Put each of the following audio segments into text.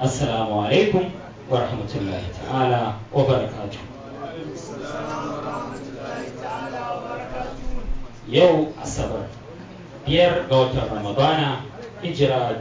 assalamu alaikum wa rahmatullahi ta'ala wa barakatuh. Yau Asabar 5 ga watan Ramadana hijira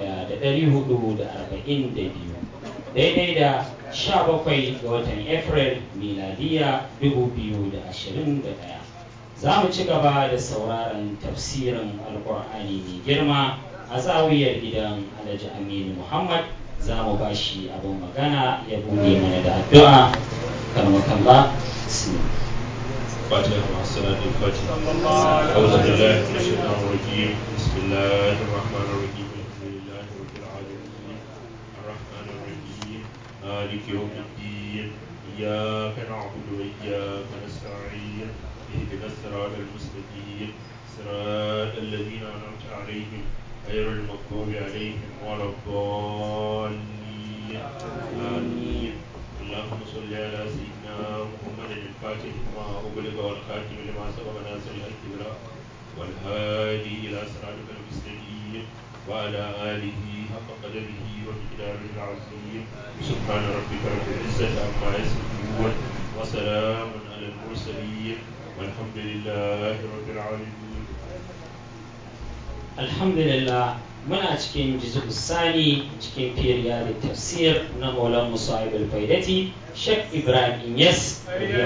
1442 daidai da 17 ga watan April miladiya 2021. Za mu ci gaba da sauraron tafsirin alkur'ani mai girma a zawiyar gidan Alhaji Aminu Muhammad. Za mu ba shi abin magana ya bude mana da addu'a. karmakalla فاتحة مع الصلاة الفاتحة أعوذ بالله من الشيطان الرجيم بسم الله الرحمن الرحيم الحمد لله رب العالمين الرحمن الرحيم مالك يوم الدين إياك نعبد وإياك نستعين اهدنا الصراط المستقيم صراط الذين أنعمت عليهم غير المغضوب عليهم ولا الضالين آمين اللهم صل على سيدنا محمد الفاتح لما أغلق والخاتم لما سبق ناصر الحق بالحق والهادي إلى صراطك المستقيم وعلى آله حق قدره ومقداره العظيم سبحان ربك رب العزة عما يصفون وسلام على المرسلين والحمد لله رب العالمين. Alhamdulillah, muna cikin juz'u sani cikin firiya da tafsir na Maulan Musa'ib al-Faidati Sheikh Ibrahim Inyas.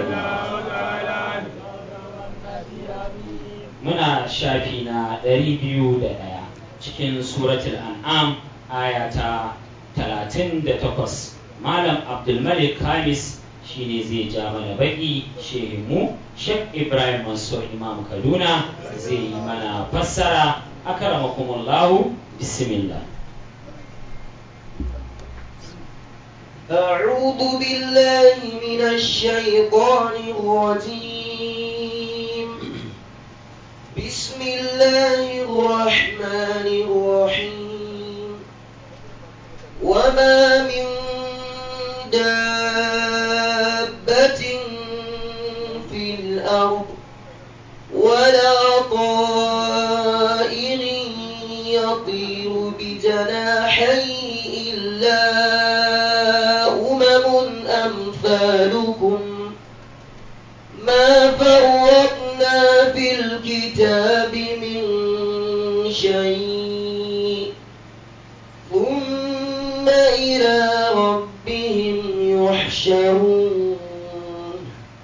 Muna shafi na 201 cikin suratul An'am aya ta 38. Malam Abdulmalik Khamis shine zai ja mana baki, shehinmu Sheikh Ibrahim Mansur Imam Kaduna zai yi mana fassara. أكرمكم الله بسم الله. أعوذ بالله من الشيطان الرجيم. بسم الله الرحمن الرحيم. وما من دابة في الأرض ولا طائر يطير بجناحيه إلا أمثالكم ما فرطنا في الكتاب من شيء ثم إلى ربهم يحشرون.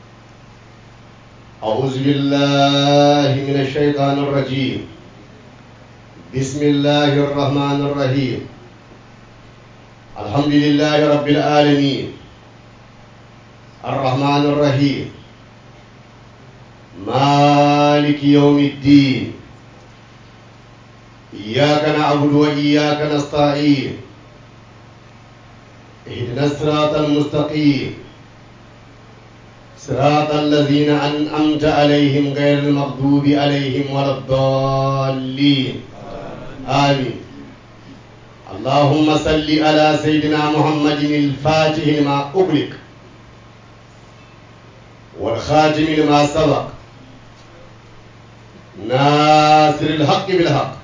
أعوذ بالله من الشيطان الرجيم. بسم الله الرحمن الرحيم. الحمد لله رب العالمين الرحمن الرحيم مالك يوم الدين إياك نعبد وإياك نستعين اهدنا الصراط المستقيم صراط الذين أنعمت عليهم غير المغضوب عليهم ولا الضالين آمين. اللهم صل على سيدنا محمد الفاتح لما أغلق والخاتم لما سبق ناصر الحق بالحق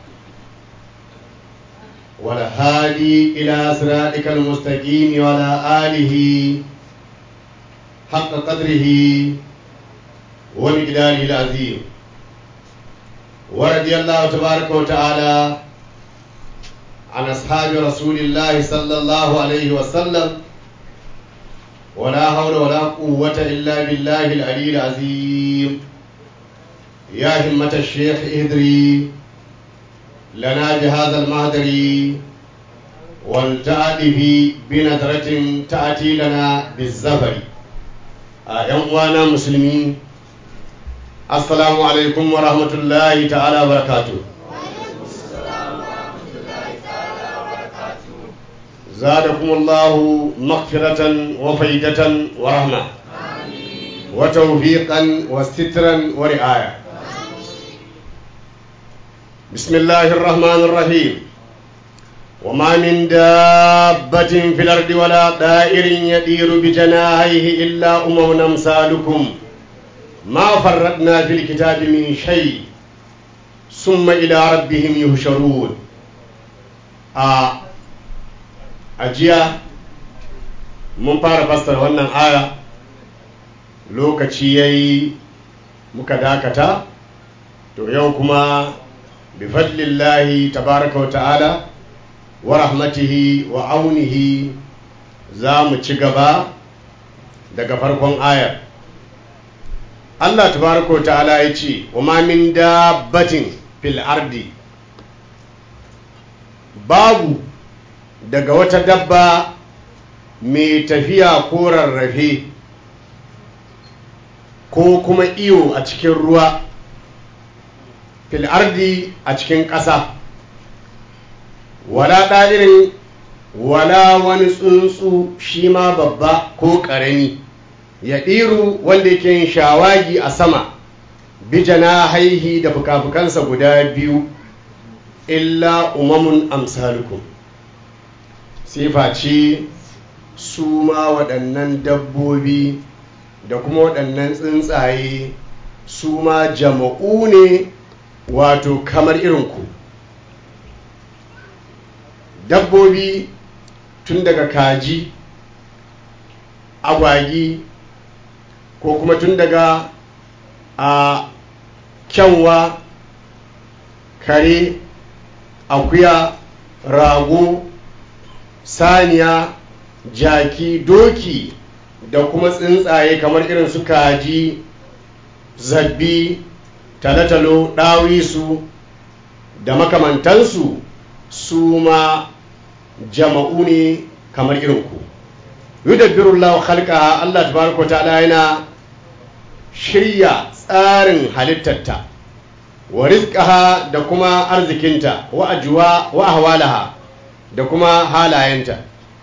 والهادي إلى صراطك المستقيم وعلى آله حق قدره ومقداره العظيم. ورضي الله تبارك وتعالى عن أصحاب رسول الله صلى الله عليه وسلم ولا حول ولا قوة إلا بالله العلي العظيم. يا همة الشيخ اهدري لنا بهذا المهدر والتأتي بنظرة تأتي لنا بالزفر. أيها المسلمين السلام عليكم ورحمة الله تعالى وبركاته. زادكم الله مغفرة وفيدة ورحمة وتوفيقا وسترا ورعاية. بسم الله الرحمن الرحيم. وما من دابة في الأرض ولا طائر يطير بجناحيه إلا أمم أمثالكم ما فرطنا في الكتاب من شيء ثم إلى ربهم يحشرون. a jiya mun fara fassara wannan aya, lokaci yayi muka dakata, to yau kuma bi fadlillahi tabaraka wa ta'ala wa rahmatihi wa aunihi za mu ci gaba daga farkon ayar. Allah tabaraka wa ta'ala ya ce, wa ma min dabbatin fil ardi, babu daga wata dabba mai tafiya ko rarrafe ko kuma iyo a cikin ruwa, fil ardi a cikin ƙasa, wala ɗalirin wala wani tsuntsu shi ma babba ko ƙarami, ya ɗiru wanda yake yin shawagi a sama, bijana haihi da fuka-fukansa guda biyu, illa umamun amsalukum, sifa ce su ma waɗannan dabbobi da kuma waɗannan tsuntsaye su ma jama'u ne, wato kamar irinku. Dabbobi tun daga kaji, agwagi, ko kuma tun daga kyanwa, kare, akuya, rago, saniya, jaki, doki, da kuma tsuntsaye kamar irin su kaji, zabbi, talatalo, ɗawisu da makamantansu su ma jama'u ne kamar irinku. yudabbirullahu khalqaha, Allah tabaraka ta'ala yana shirya tsarin halittarta, wa rizqaha da kuma arzikinta, wa ahwalaha da kuma halayenta.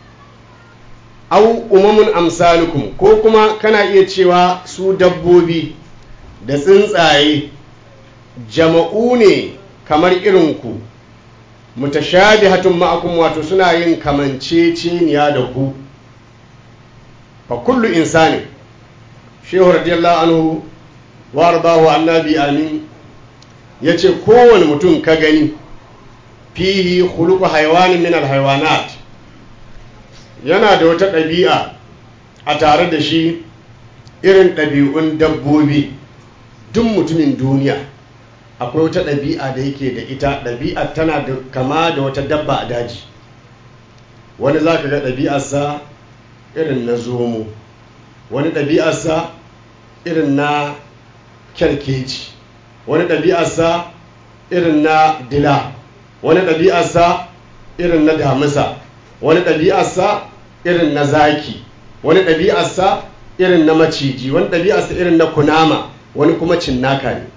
Au umamun amsalukum, ko kuma kana iya cewa su dabbobi da tsuntsaye jama'u ne kamar irinku, mutashabihatun ma'akum, wato suna yin kamanceceniya da ku. fa kullu insani, shehu radiyallahu anhu wa ardahu annabi amin, yace kowane mutum ka gani, fihi khuluqu haywanin min alhaywanat, yana da wata ɗabi'a a tare da shi irin ɗabi'un dabbobi. Duk mutumin duniya akwai wata ɗabi'a da yake da ita, ɗabi'a tana da kama da wata dabba a daji. Wani za ka ga ɗabi'arsa irin na zomo, wani ɗabi'arsa irin na kyarkeci, wani ɗabi'arsa irin na dila, wani ɗabi'arsa irin na damisa, wani ɗabi'arsa irin na zaki, wani ɗabi'arsa irin na maciji, wani ɗabi'arsa irin na kunama, wani kuma cinnaka ne.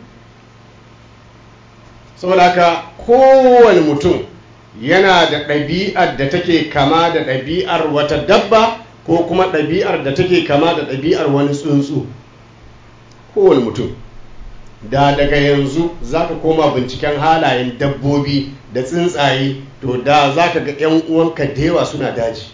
saboda haka kowane mutum yana da ɗabi'ar da take kama da ɗabi'ar wata dabba, ko kuma ɗabi'ar da take kama da ɗabi'ar wani tsuntsu. Kowane mutum da daga yanzu za ka koma binciken halayen dabbobi da tsuntsaye, to da za ka ga 'yan uwanka da yawa suna daji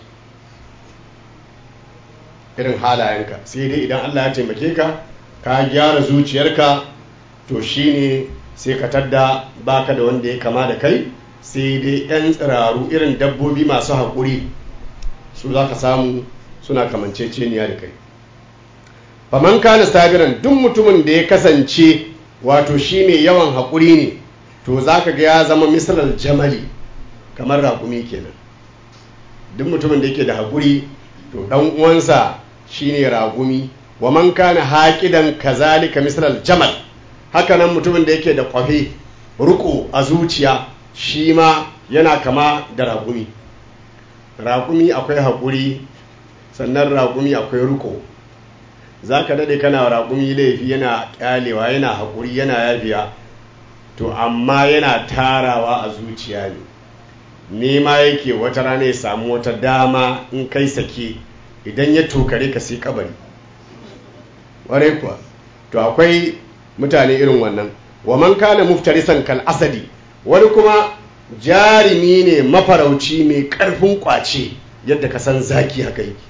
irin halayenka. Sai dai idan Allah ya taimake ka, ka gyara zuciyarka, to shine sai ka tadda baka da wanda ya kama da kai, sai dai 'yan tsiraru irin dabbobi masu haƙuri, su za ka samu suna kamanceceniya da kai. faman kana sabiran, duk mutumin da ya kasance wato shi mai yawan haƙuri ne, to za ka ga ya zama misalar jamali, kamar raƙumi kenan. Duk mutumin da yake da haƙuri, to ɗan uwansa shine raƙumi. wa man kana haƙidan kazalika misalar jamal, haka nan mutumin da yake da ƙwafe, riƙo a zuciya, shi ma yana kama da raƙumi. Raƙumi akwai haƙuri, sannan raƙumi akwai riƙo. za ka daɗe kana raƙumi laifi yana ƙyalewa, yana haƙuri, yana yafiya, to amma yana tarawa a zuciya ne. Nema yake wata rana ya samu wata dama, in kai sake idan ya tokare ka sai kabari. Warai kuwa, to akwai mutane irin wannan. wa man kana muftarisan kal asadi, wani kuma jarimi ne, mafarauci mai ƙarfin ƙwace, yadda ka san zaki haka yake.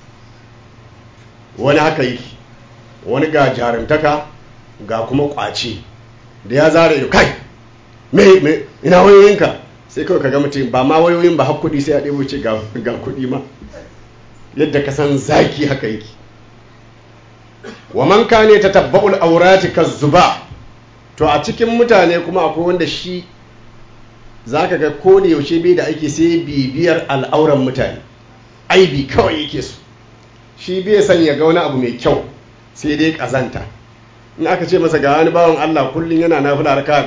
Wani haka yake, wani ga jarumtaka ga kuma ƙwace, da ya zara ido, kai me ina wayoyinka, sai kawai kaga mutum ba ma wayoyin ba har kuɗi sai ya ɗebo ce ga kuɗi ma yadda ka san zaki haka yake. wa man kane tatabba'ul awrati kazzuba, to a cikin mutane kuma akwai wanda shi zaka ga ko da yaushe bai da aiki sai bibiyar al'auran mutane, aibi kawai yake so, shi bai san ya ga wani abu mai kyau sai dai kazanta. in aka ce masa ga wani bawan Allah kullun yana nafila raka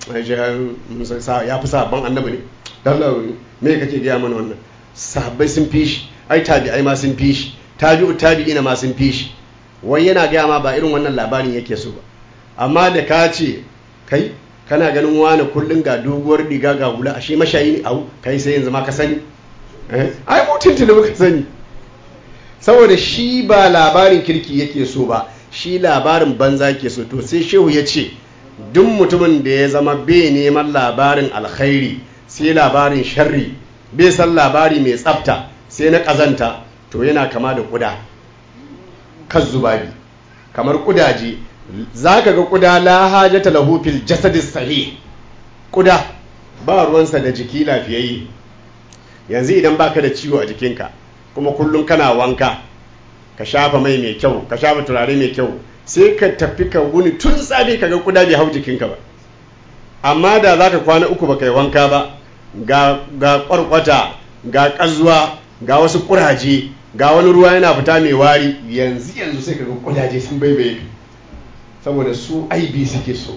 100 ya fi sabon annabi ne, Allah me kake gaya mana wannan? Sahabbai sun fi shi, ai tabi'ai ma sun fi shi, tabi'u tabi'ina ma sun fi shi. Wai yana gaya ma ba irin wannan labarin yake so ba. Amma da ka ce kai kana ganin wani kullun ga doguwar riga ga hula, ashe mashayi ne, au kai sai yanzu ma ka sani, ai mutum tuni muka sani. Saboda shi ba labarin kirki yake so ba, shi labarin banza ke so. To sai shehu ya ce duk mutumin da ya zama bai neman labarin alkhairi sai labarin sharri, bai san labari mai tsafta sai na kazanta, to yana kama da kuda kan zubabi, kamar kudaje. za ka ga kuda la hajata lahu fil jasadis sahih, kuda ba ruwansa da jiki lafiyayye. yanzu idan baka da ciwo a jikinka kuma kullum kana wanka, ka shafa mai mai kyau, ka shafa turare mai kyau, sai ka tafi ka wuni tun safe ka ga kuda bai hau jikinka ba. amma da za ka kwana 3 baka yi wanka ba, ga kwarkwata, ga kazuwa, ga wasu kuraje, ga wani ruwa yana fita mai wari, yanzu sai ka ga kudaje sun baibaye ka, saboda su aibi suke so.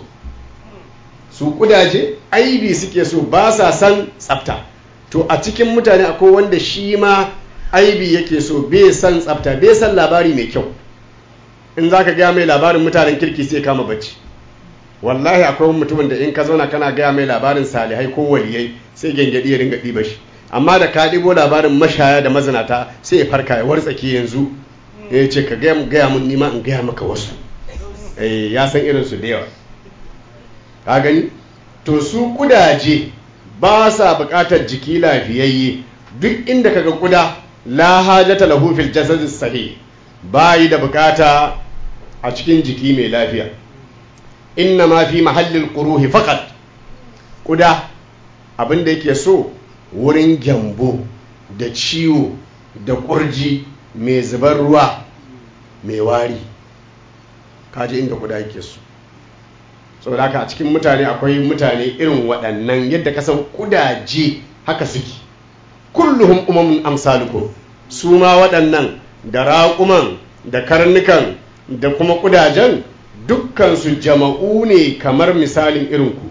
su kudaje aibi suke so, ba sa san tsafta. to a cikin mutane akwai wanda shi ma aibi yake so, bai san tsafta, bai san labari mai kyau. in za ka gaya mai labarin mutanen kirki sai kama bacci. wallahi akwai mutumin da in ka zauna kana gaya mai labarin salihai ko waliyai sai gengedi ya ringa ɗiba shi. amma da ka ɗibo labarin mashaya da mazinata sai ya farka ya wartsake yanzu ya ce ka gaya mun nima in gaya maka wasu. ya san irinsu da yawa, ka gani. to su kudaje ba sa buƙatar jiki lafiyayye. duk inda kaga kuda la hajata lahu fil jasad sahih, bayi da buƙata a cikin jiki mai lafiya. inna ma fi mahallil quruhi faqat, kuda abinda yake so wurin gyambo da ciwo da kurji mai zubar ruwa mai wari, kaji inda kuda yake so. saboda haka a cikin mutane akwai mutane irin waɗannan, yadda kasan kudaje haka suke. kulluhum umamun amsalukum, su ma waɗannan da raƙuman da karnukan da kuma kudajen dukkansu jama'u ne kamar misalin irinku.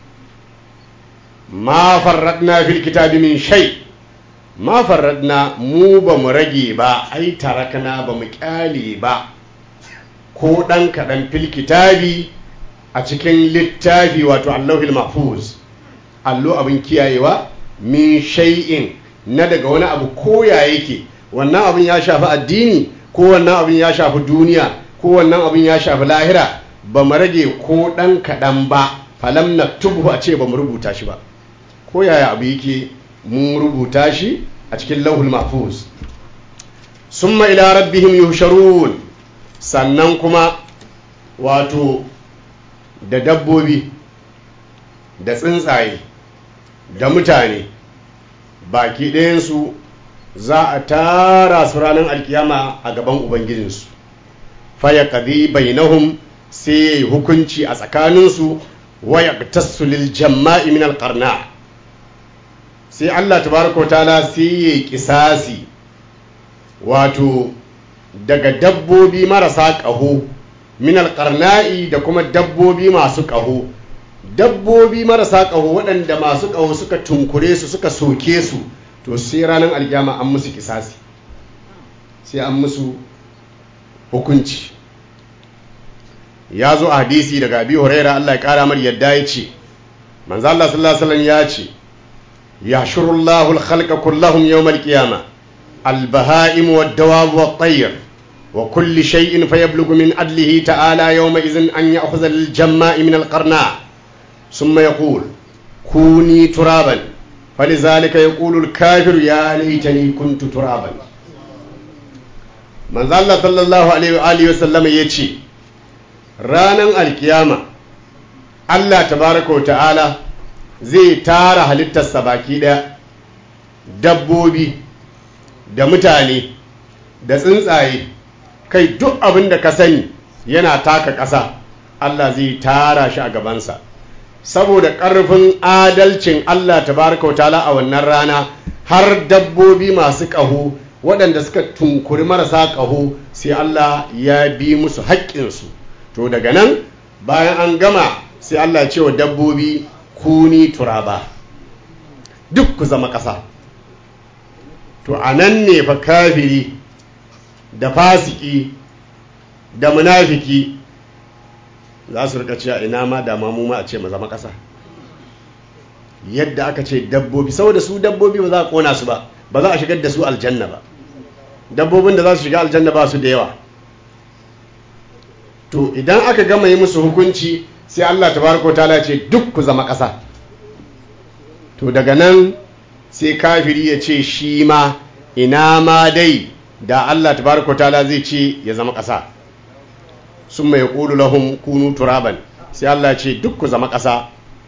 ma farradna fil kitabi min shay, ma farradna mu ba mu rage ba, ai tarakna ba mu kyale ba ko ɗan kaɗan fil kitabi a cikin littafi, wato allahul mahfuz, allo abin kiyayewa, min shay'in na daga wani abu koya yake. wannan abin ya shafi addini ko wannan abin ya shafi duniya ko wannan abin ya shafi lahira, ba mu rage ko ɗan kaɗan ba. falam naktubu, a ce ba mu rubuta shi ba. ko yaya abu yake mun rubuta shi a cikin lauhul mahfuz. summa ila rabbihim yuhsharun, sannan kuma wato da dabbobi da tsuntsaye da mutane baki ɗayansu za a tara su ranar alkiyama a gaban ubangijinsu. faya qadi bainahum, sai ya yi hukunci a tsakaninsu. waya tassu lil jamma'i min alqarna, sai Allah tabaraka ta'ala sai ya yi kisasi wato daga dabbobi marasa ƙaho, min alqarna'i, da kuma dabbobi masu ƙaho. dabbobi marasa ƙaho waɗanda masu ƙaho suka tunkure su suka soke su, to sai ranar alkiyama an musu kisasi, sai an musu hukunci. ya zo a hadisi daga Abi Huraira, Allah ya kara mar yadda, ya ce manzo Allah sallallahu alaihi wasallam ya ce yashurullahu al-khalqa kullahum yawm al-qiyamah al-baha'im wad-dawab wat-tayr wa kulli shay'in fayablughu min adlihi ta'ala yawma idhin an ya'khudha al-jamma'i min al-qarna thumma yaqul kuni turaban falizalika yaqulu al-kafiru ya laitani kuntu turaban. manzo Allah sallallahu alaihi wa alihi wasallam ya ce ranan alkiyama Allah tabaraka wa ta'ala zai tara halittarsa baki ɗaya, dabbobi da mutane da tsuntsaye, kai duk abin da ka sani yana taka ƙasa, Allah zai tara shi a gabansa. Saboda ƙarfin adalcin Allah tabaraka wa ta'ala a wannan rana, har dabbobi masu ƙaho waɗanda suka tunkuri marasa ƙaho sai Allah ya bi musu haƙƙinsu. To daga nan bayan an gama sai Allah ce wa dabbobi kuni turaba, duk ku zama ƙasa. To a nan ne fa kafiri da fasiki da munafiki za su rika cewa ina ma da mu ma a ce mu zama ƙasa. Yadda aka ce dabbobi, saboda su dabbobi ba za a kona su ba, ba za a shigar da su aljanna ba. Dabbobin da za su shiga aljanna ba su da yawa. To idan aka gama yi musu hukunci sai Allah tabaraka wa ta'ala ce duk ku zama ƙasa. To daga nan sai kafiri ya ce shi ma ina ma dai da Allah tabaraka wa ta'ala zai ce ya zama ƙasa. Summa yaqulu lahum kunu turaban, sai Allah ce duk ku zama ƙasa.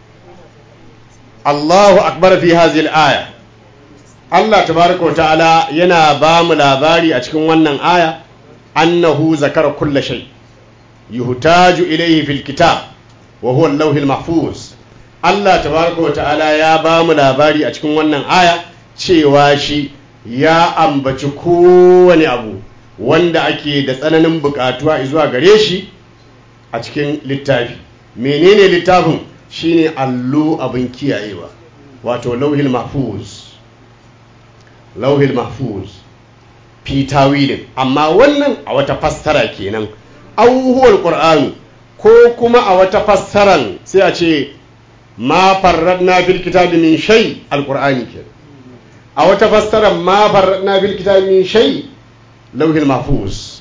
Allahu akbar fi hadhihi al-aya. Allah tabaraka wa ta'ala yana ba mu labari a cikin wannan aya annahu zakara kulla shay yuhtaju ilayhi fil kitab wa huwa al-lawh al-mahfuz. Allah tabaraka wa ta'ala ya ba mu labari a cikin wannan aya cewa shi ya ambaci kowane abu wanda ake da tsananin bukatuwa zuwa gare shi a cikin littafi. Menene littafin? Shine allo abin kiyayewa, wato lauhil mahfuz. Lauhil mahfuz fi tawilin, amma wannan a wata fassara kenan, auhuwal qur'anu, ko kuma a wata fassaran sai a ce ma farradna fil kitabi min shay, alqur'ani kenan. A wata fassaran ma farradna fil kitabi min shay, lauhil mahfuz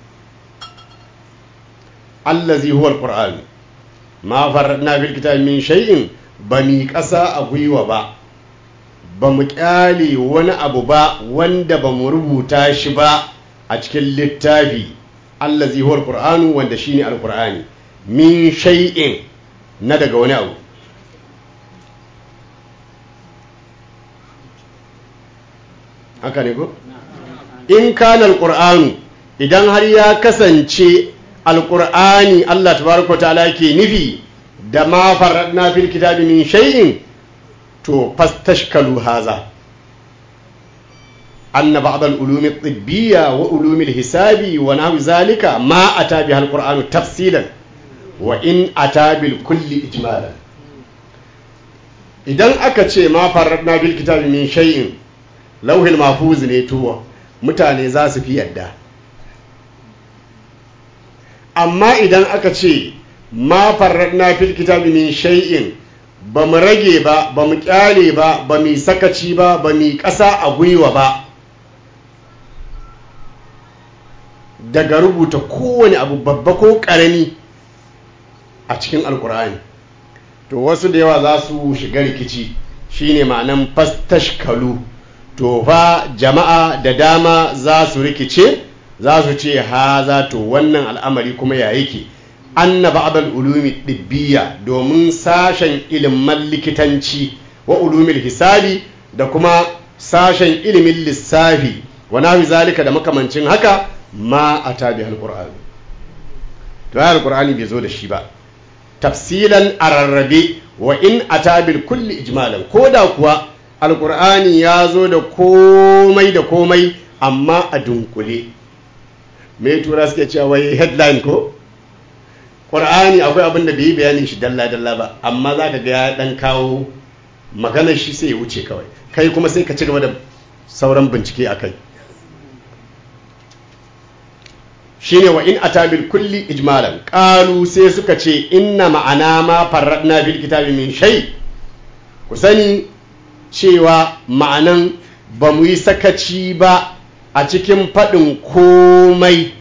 allazi huwa alqur'an. Ma farradna fil kitabi min shay'in, ba mi kasa a gwiwa ba mu kyale wani abu ba wanda ba mu rubuta shi ba a cikin littafi, allazi huwa alqur'anu, wanda shine alqur'ani, min shay'in, na daga wani abu. Haka ne ko? In kana alqur'anu, idan har ya kasance alqur'ani Allah tabaraka ta'ala yake nufi da ma farradna fil kitabi min shay'in, to fastashkalu haza anna ba'd al-ulum at-tibbiyya wa ulum al-hisabi wa nahwi zalika ma ata biha al-qur'anu tafsilan wa in ata bil kulli ijmalan. Idan aka ce ma farradna bil kitabi min shay'in, lauhil mahfuz ne, to mutane za su fi yadda. Amma idan aka ce ma farradna fil kitabi min shay'in, ba mu rage ba, ba mu kyale ba, ba mu sakaci ba, ba mu ƙasa a gwiwa ba daga rubuta kowane abu babba ko ƙarami a cikin alkur'ani, to wasu da yawa za su shiga rikici. Shine ma'anan fastashkalu. To fa jama'a da dama za su rikice, za su ce haza, to wannan al'amari kuma ya yake. Anna ba'dal ulumi dibbiyya, domin sashen ilimin likitanci, wa ulumil hisabi, da kuma sashen ilimin lissafi, wa nahwi zalika, da makamancin haka, ma ata bi alqur'ani, to alqur'ani bai zo da shi ba tafsilan ararrabe, wa in ata bil kulli ijmalan, koda kuwa alqur'ani ya zo da komai da komai amma a dunkule. Me tura suke cewa wai headline ko Qur'ani akwai abin da bai yi bayanin shi dalla-dalla ba, amma za ka ga ya ɗan kawo maganar shi sai ya wuce kawai, kai kuma sai ka ci gaba da sauran bincike a kai. Shi ne wa in atabil kulli ijmalan, ƙalu sai suka ce inna ma'ana ma farradna fil kitabi min shay. Ku sani cewa ma'anan ba mu yi sakaci ba a cikin faɗin komai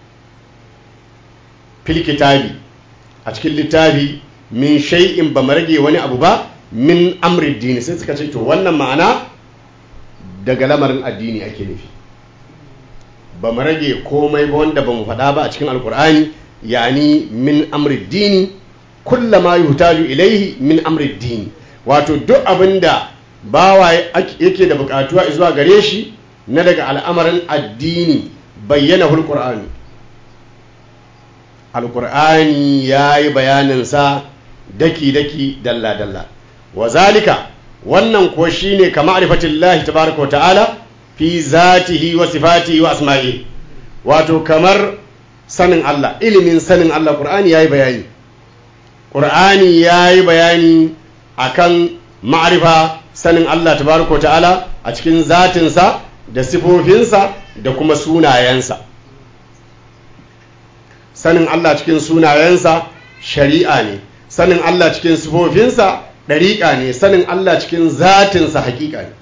fil kitabi, a cikin littafi, min shay'in, ba mu rage wani abu ba, min amri dini. Sai suka ce to wannan ma'ana daga lamarin addini ake nufi, ba mu rage komai ba wanda ba mu faɗa ba a cikin alkur'ani, yani min amri dini kullama yuhtaju ilaihi min amri dini, wato duk abinda bawa yake da bukatuwa zuwa gare shi na daga al'amarin addini bayyana hulqur'ani alqur'ani yayi bayanin sa daki daki dalla dalla wazalika wannan ko shine ka ma'rifatillahi tabaaraka wa ta'ala fi zatihi wa sifatihi wa asma'ihi wato kamar sanin Allah ilimin sanin Allah Qur'ani yayi bayani Qur'ani yayi bayani akan ma'rifa sanin Allah tabaaraka wa ta'ala a cikin zatinsa da sifofinsa da kuma sunayensa sanin Allah cikin sunayensa shari'a ne sanin Allah cikin sifofinsa ɗariƙa ne sanin Allah cikin zatinsa haƙiƙa ne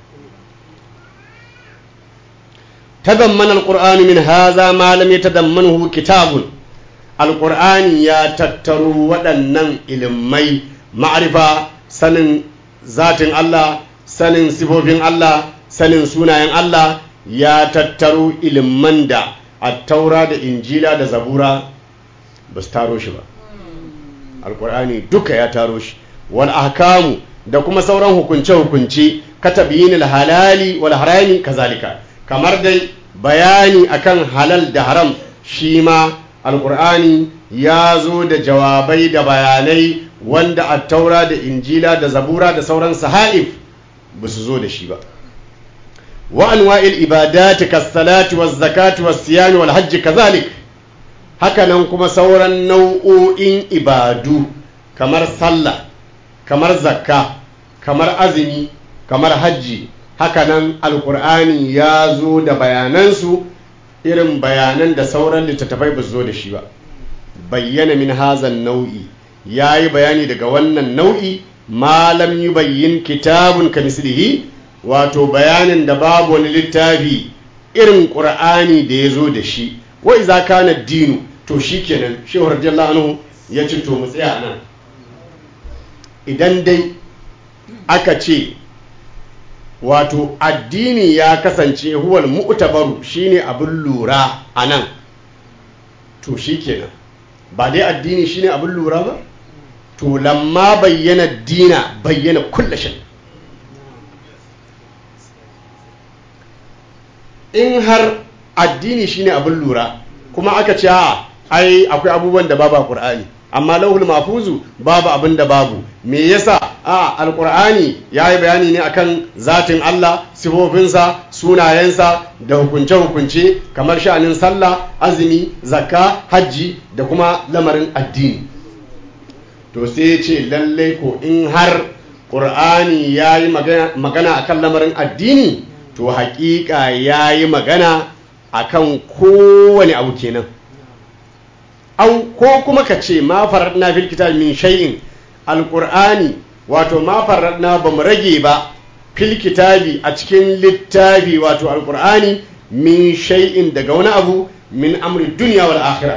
تضمن القرآن من هذا ما لم يتضمنه كتاب القرآن يا تترو ودنن إلمي معرفة سنن ذات الله سنن صفوفين الله سنن سنين الله يا تترو إلمن دا التوراة دا إنجيلا دا زبورة بس تاروش با القرآن دوكا يا تاروش والأحكام da kuma sauran hukunce-hukunce katabiyin halali wal harami kazalika kamar dai bayani akan halal da haram shi ma alkur'ani ya zo da jawabai da bayanai wanda attaura da injila da zabura da sauran sahaif ba su zo da shi ba wa anwa'il ibadati kas-salati waz-zakati was-siyami wal-hajji kazalik hakanan kuma sauran nau'o'in ibadu kamar sallah kamar zakka kamar azumi kamar hajji hakanan alkur'ani ya zo da bayanansu irin bayanan da sauran littattafai ba zo da shi ba bayyana min hazan nau'i ya yi bayani daga wannan nau'i malam yi bayyin kitabun ka mislihi wato bayanin da babu wani littafi irin ƙur'ani da ya zo da shi wa iza kana dinu to shikenan shehu radiyallahu anhu ya ce to mu tsaya nan idan dai aka ce wato addini ya kasance huwal mu'tabaru shine abin lura anan to shikenan ba dai addini shine abin lura ba to lamma bayyana dina bayyana kullu shay in har addini shine abin lura kuma aka ce ai akwai abubuwan da babu a Qur'ani amma lauhul mahfuzu babu abin da babu me yasa alqur'ani yayi bayani ne akan zatin Allah sifofinsa sunayensa da hukunce kamar sha'anin sallah azumi zakka hajji da kuma lamarin addini to sai ya ce lalle ko in har qur'ani yayi magana akan lamarin addini to haƙiƙa yayi magana akan kowane abu kenan au ko kuma ka ce ma faradna fil kitab min shay'in alqur'ani wato ma faradna bamu rage ba fil kitabi a cikin littafi wato alqur'ani min shay'in daga wani abu min amri dunya wal akhirah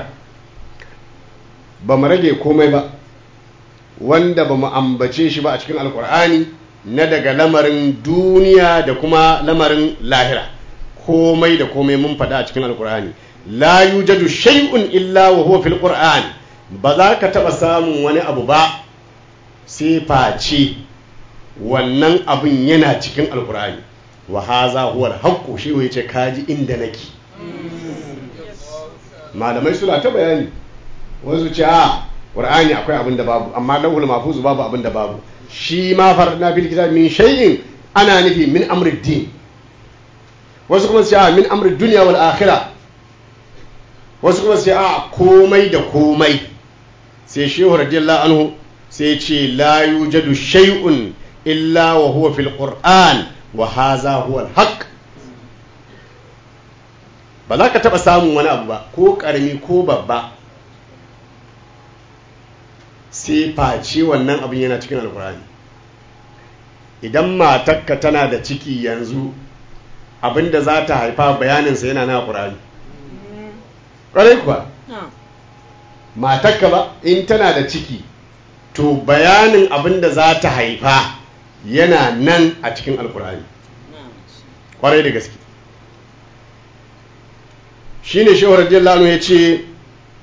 bamu rage komai ba wanda bamu ambace shi ba a cikin alqur'ani na daga lamarin duniya da kuma lamarin lahira komai da komai mun faɗa a cikin alqur'ani la yujadu shay'un illa wa huwa fil qur'an ba za ka taba samun wani abu ba sai face wannan abun yana cikin alqur'ani wa haza huwa al-haqqu shi yace kaji inda nake malamai suna ta bayani wasu ce qur'ani akwai abin da babu amma lawhul mahfuz babu abin da babu shi ma farna bil kitab min shay'in ana nufi min amri din wasu kuma su ce min amri dunya wal akhirah wasu kuma sai komai da komai sai shehu radiyallahu anhu sai ce la yujadu shay'un illa wa huwa fil qur'an wa hadha huwa al haqq ba za ka taba samun wani abu ba ko karami ko babba sai face wannan abin yana cikin alqur'ani idan matarka tana da ciki yanzu abinda za ta haifa bayaninsa yana na qur'ani ƙwarai kuwa matakka ba in tana da ciki to bayanin abin da za ta haifa yana nan a cikin alkur'ani ƙwarai da gaske shi ne shehu radiyallahu anhu ya ce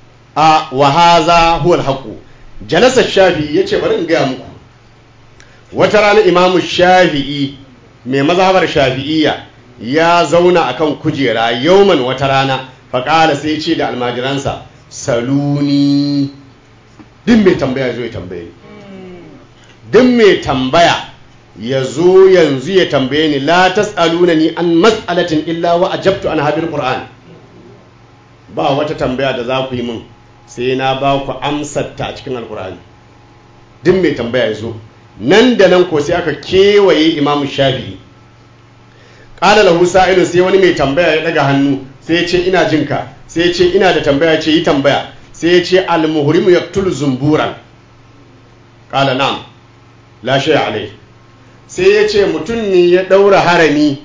a wahaza huwal haƙu jalasar shafi ya ce bari in gaya muku wata rana imamu shafi'i mai mazhabar shafi'iyya ya zauna akan kujera yauman wata rana faƙala sai ce da almajiransa saluni din mai tambaya zo ya tambaye din mai tambaya ya zo yanzu ya tambaye ni la tas'aluna ni an mas'alatin illa wa ajabtu an habil qur'an ba wata tambaya da za ku yi min sai na ba ku amsar ta a cikin alqur'ani din mai tambaya ya zo nan da nan ko sai aka kewaye imam shafi'i qala lahu sa'ilun sai wani mai tambaya ya daga hannu sai ya ce ina jinka sai ya ce ina da tambaya ce yi tambaya sai ya ce al-muhrimu yaqtulu zumburan qala na'am la shay alai sai ya ce mutum ne ya daura harami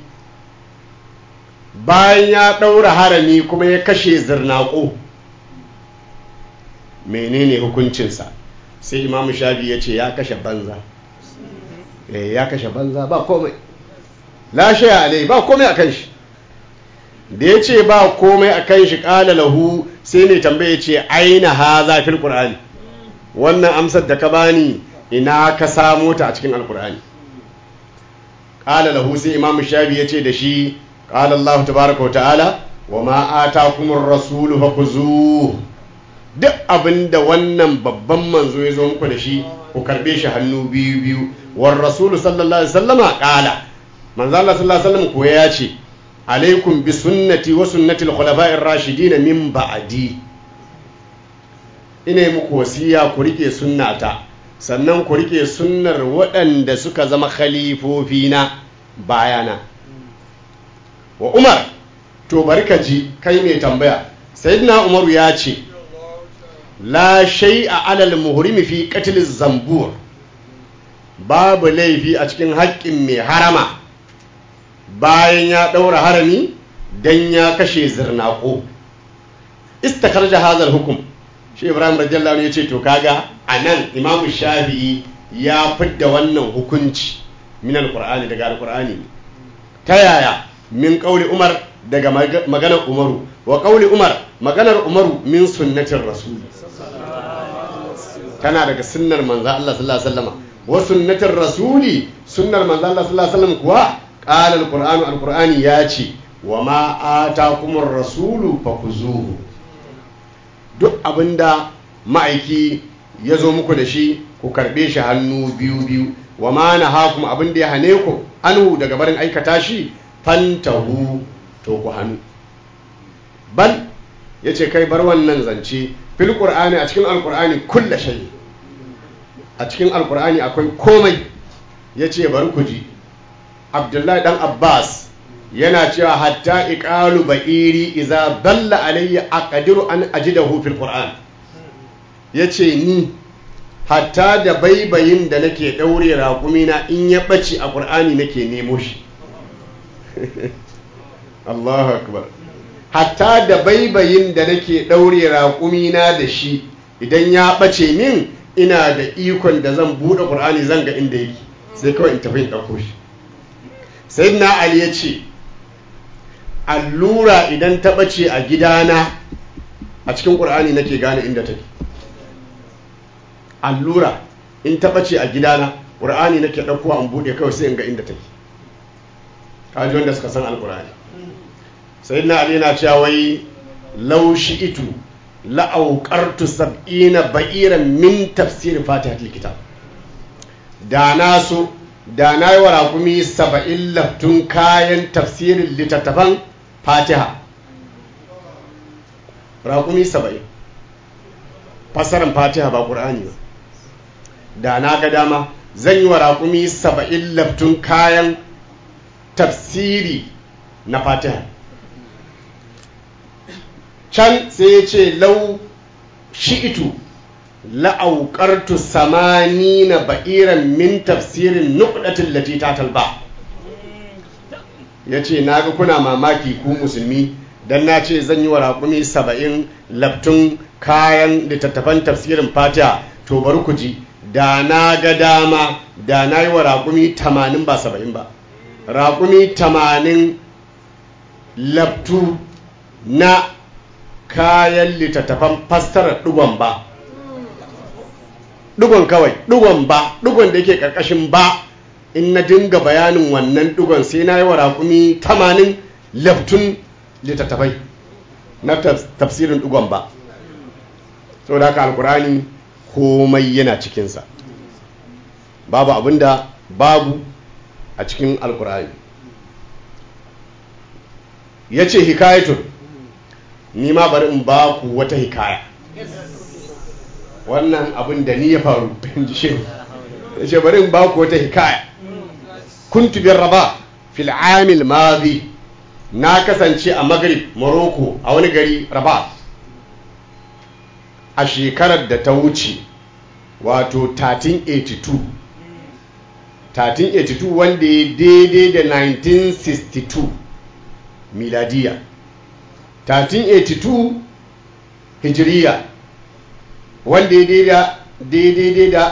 bayan ya daura harami kuma ya kashe zirnaqo menene hukuncinsa sai imamu shafi ya ce ya kashe banza ya kashe banza ba komai la shay alai ba komai akan shi da ya ce ba komai a kan shi ƙala lahu sai mai tambaye ce aina ha zafin ƙur'ani wannan amsar da ka bani ina ka samo ta a cikin alƙur'ani ƙala lahu sai imamu shafi ya ce da shi ƙala Allah tabaraka wa ta'ala wa ma atakumur rasulu fakuzuhu duk abinda wannan babban manzo ya zo muku da shi ku karbe shi hannu biyu biyu war rasulu sallallahu alaihi wasallama ƙala manzo Allah sallallahu alaihi wasallam ko ya ce alaikum bi sunnati wa sunnati al-khulafa'ir rashidin min ba'di ina muku wasiya ku rike sunnata sannan ku rike sunnar waɗanda suka zama khalifofi na bayana wa Umar to barka ji kai mai tambaya sayyidina Umar ya ce la shay'a 'ala al-muhrimi fi qatl az-zambur babu laifi a cikin haƙƙin mai harama bayan ya ɗaura harami don ya kashe zirnaƙo istakarja hazal hukum shi ibrahim radiyallahu anhu ya ce to kaga a nan imamu shafi'i ya fidda wannan hukunci min alqur'ani daga alqur'ani ta yaya min qauli umar daga maganar umaru wa qauli umar maganar umaru min sunnatir rasul tana daga sunnar manzo Allah sallallahu alaihi wasallam wa sunnatir rasuli sunnar manzo Allah sallallahu alaihi wasallam kuwa قال القرآن ياتي وما آتاكم الرسول فخذوه duk abinda ma'aiki ya zo muku da shi ku karbe shi hannu biyu biyu wa ma nahakum abinda ya hane ku anhu daga barin aikata shi fantahu to ku hannu bal yace kai bar wannan zance fil qur'ani a cikin alqur'ani kullu shay a cikin alqur'ani akwai komai yace bari ku ji Abdullahi dan Abbas yana cewa hatta iqalu ba'iri idza dalla alayya aqdiru an ajidahu fil qur'an yace ni hatta da baibayin da nake daure raƙumi na in ya bace a qur'ani nake nemo shi Allahu akbar hatta da baibayin da nake daure raƙumi na da shi idan ya bace min ina da ikon da zan bude qur'ani zan ga inda yake sai kawai in tafi in dauko shi sayyidina ali ya ce allura idan ta ɓace a gidana a cikin ƙur'ani nake gane inda take allura in ta ɓace a gidana ƙur'ani nake ɗaukowa in buɗe kawai sai in ga inda take kaji wanda suka san alƙur'ani sayyidina ali yana cewa wai law shi'itu la'auqartu 70 ba'iran min tafsir fatihatul kitab da na so da na yi wa raƙumi 70 laftun kayan tafsirin littattafan fatiha raƙumi 70 fassarar fatiha ba ƙur'ani ba da na ga dama zan yi wa raƙumi 70 laftun kayan tafsiri na fatiha can sai ya ce lau shi'itu la'auƙartu 80 ba'iran min tafsirin nuqdatin lati tatalba yace naga kuna mamaki ku musulmi dan nace zan yi wa raƙumi 70 laftun kayan littattafan tafsirin fatiha to bari ku ji da na ga dama da na yi wa raƙumi 80 ba 70 ba raƙumi 80 laftu na kayan littattafan fassarar ɗigon ba dugon kawai, dugon ba, dugon da yake karkashin ba, in na dinga bayanin wannan dugon sai na yi wa raƙumi 80 laftun littattafai na tafsirin dugon ba. Saboda haka alkurani komai yana cikinsa, babu abinda babu a cikin alkurani. Ya ce hikayatun, ni ma bari in ba ku wata hikaya, wannan abin da ni ya faru in ji shehu. Ya ce bari in ba ku wata hikaya. Kuntu bin Rabat fil amil madi, na kasance a Maghrib Morocco a wani gari Rabat a shekarar da ta wuce, wato 1382 wanda ya daidai da 1962 miladiya, 1382 hijiriya wanda ya daidai da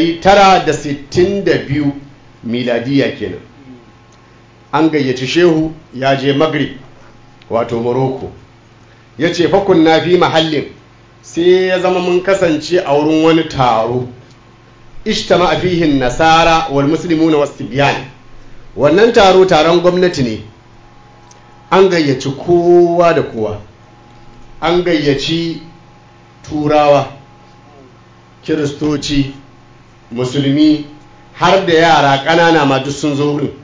1962 miladiya kenan. An gayyaci shehu ya je Maghrib wato Morocco. Ya ce fakun na fi mahallin, sai ya zama mun kasance a wurin wani taro, ishtama a fihin nasara wal muslimuna wastibiyan. Wannan taro taron gwamnati ne, an gayyaci kowa da kowa, an gayyaci turawa, kiristoci, musulmi, har da yara ƙanana ma duk sun zo wurin.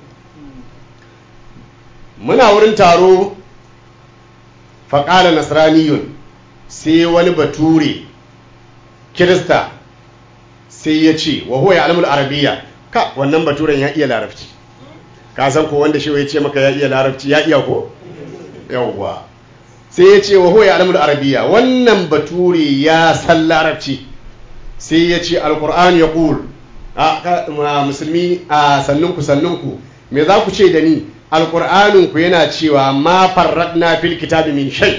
Muna wurin taro, faƙala nasraniyun, sai wani bature kirista sai ya ce wa huwa ya'lamul arabiyya, ka wannan baturen ya iya larabci. Ka san ko wanda shi ya ce maka ya iya larabci, ya iya ko? Yawwa. Sai ya ce wa huwa ya'lamul arabiyya, wannan bature ya san larabci. Sai ya ce alquran yaqul, musulmi a sannunku me za ku ce da ni? Alqur'aninku yana cewa ma farradna fil kitabi min shay,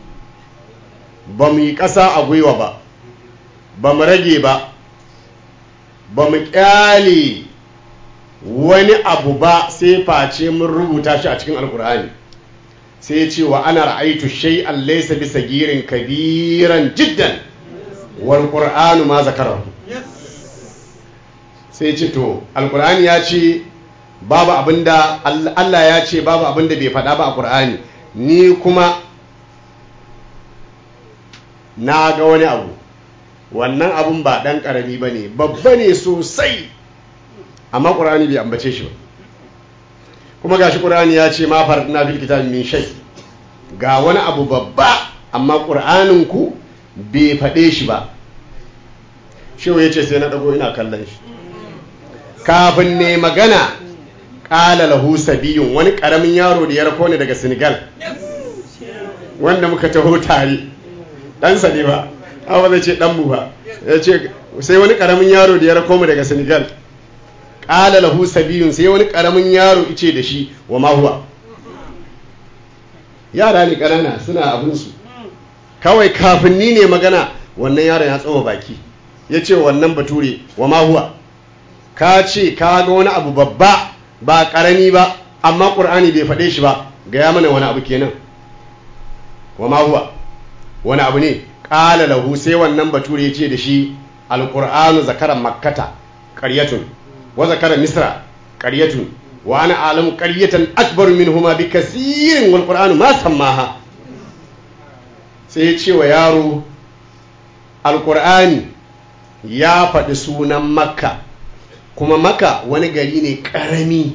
ba mu yi ƙasa a gwiwa ba, ba mu rage ba, ba mu ƙyale wani abu ba sai face mun rubuta shi a cikin alkur'ani. Sai ce wa ana ra'aitu shay'an laysa bi sagirin kabiran jiddan wal qur'anu ma zakarahu. Sai ce to alkur'ani ya ce babu abinda Allah ya ce babu abinda bai faɗa ba a qur'ani, ni kuma na ga wani abu, wannan abun ba ɗan ƙarami ba ne, babba ne sosai, amma ƙur'ani bai ambace shi ba. Kuma ga shi ƙur'ani ya ce ma farɗina fil kitabi min shay, ga wani abu babba amma ƙur'aninku bai faɗe shi ba. Shehu ya ce sai na ɗago ina kallon shi, kafin ne magana ƙala lahu sabiyun, wani ƙaramin yaro da ya rako ne daga Senegal, wanda muka taho tare, ɗansa ne ba, hawa zai ce ɗanmu ba. Ya ce sai wani ƙaramin yaro da ya rako mu daga Senegal, ƙala lahu sabiyun, sai wani ƙaramin yaro ice da shi wa mahuwa. Yara ne ƙanana suna abinsu, kawai kafin ni ne magana wannan yaron ya tsoma baki, ya ce wannan bature wa mahuwa, ka ce ka ga wani abu babba ba ƙarami ba amma ƙur'ani bai faɗe shi ba, gaya mana wani abu kenan. Wa mahuwa, wani abu ne? Ƙala lahu, sai wannan bature ya ce da shi alƙur'anu zakaran makkata ƙaryatun wa zakaran misra ƙaryatun wa ana alamu ƙaryatan akbaru minhuma bi kasirin wal qur'anu ma sammaha. Sai ya ce wa yaro alƙur'ani ya faɗi sunan makka, kuma makka wani gari ne ƙarami,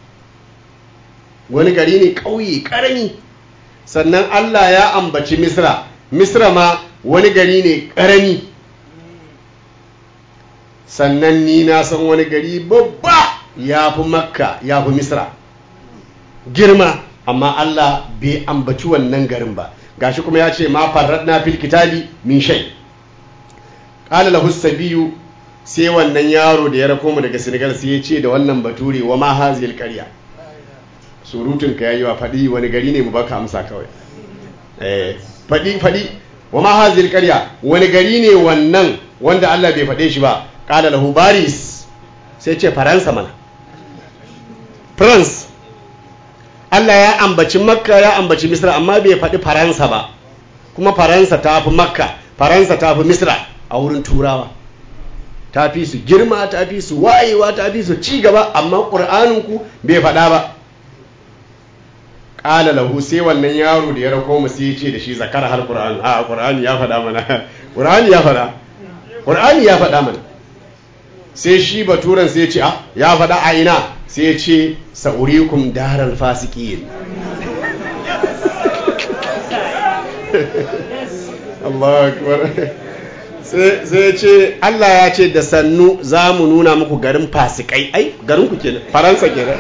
wani gari ne ƙauye ƙarami. Sannan Allah ya ambaci misra, misra ma wani gari ne ƙarami. Sannan ni na san wani gari babba ya fi makka ya fi misra girma, amma Allah bai ambaci wannan garin ba. Gashi kuma ya ce ma farradna fil kitabi min shay. Qala lahu sabiyu, sai wannan yaro da ya rako mu daga Senegal sai ya ce da wannan bature wa ma hazil qarya, surutun ka yayi wa, faɗi wani gari ne mu baka amsa kawai. Faɗi wa ma hazil qarya, wani gari ne wannan wanda Allah bai faɗe shi ba. Qala lahu Paris, sai ce Faransa mana, France. Allah ya ambaci Makka ya ambaci Misra amma bai faɗi Faransa ba, kuma Faransa ta fi Makka, Faransa ta fi Misra a wurin Turawa. ta fi su girma, ta fi su wayewa, ta fi su ci gaba, amma ƙur'aninku bai faɗa ba. Ƙala lahu, sai wannan yaro da ya rako mu sai ya ce da shi zakar har ƙur'an. A ƙur'ani ya faɗa mana, ƙur'ani ya faɗa, ƙur'ani ya faɗa mana. Sai shi baturan sai ya ce ya faɗa a ina, sai ya ce sa'urikum daral fasiqin. Allahu akbar. Sai ce Allah ya ce da sannu za mu nuna muku garin fasikai. Ai garin ku kenan, Faransa kenan.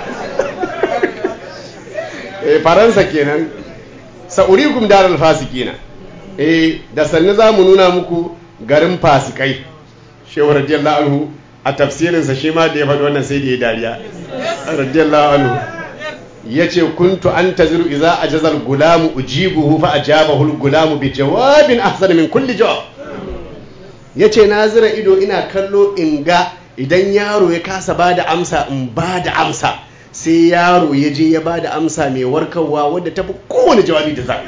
Faransa kenan. Sa'urikum daral fasiqina. Da sannu za mu nuna muku garin fasikai. Shehu radiyallahu anhu a tafsirinsa shi ma da ya faɗi wannan sai da ya dariya. Radiyallahu anhu yace kuntu antaziru idza ajaza al-gulamu ujibuhu fa ajabahu al-gulamu bi jawabin ahsan min kulli jawab. Yace na zira ido ina kallo in ga idan yaro ya kasa bada amsa in bada amsa, sai yaro ya je ya bada amsa mai warkarwa wadda ta fi kowane jawabi da zaɓi.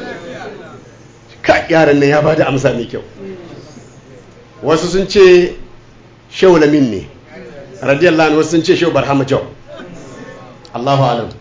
Ka yaran nan ya bada amsa mai kyau. Wasu sun ce Shehu Lamin ne radiyallahu anhu, wasu sun ce Shehu Barhama Jau. Allahu alam.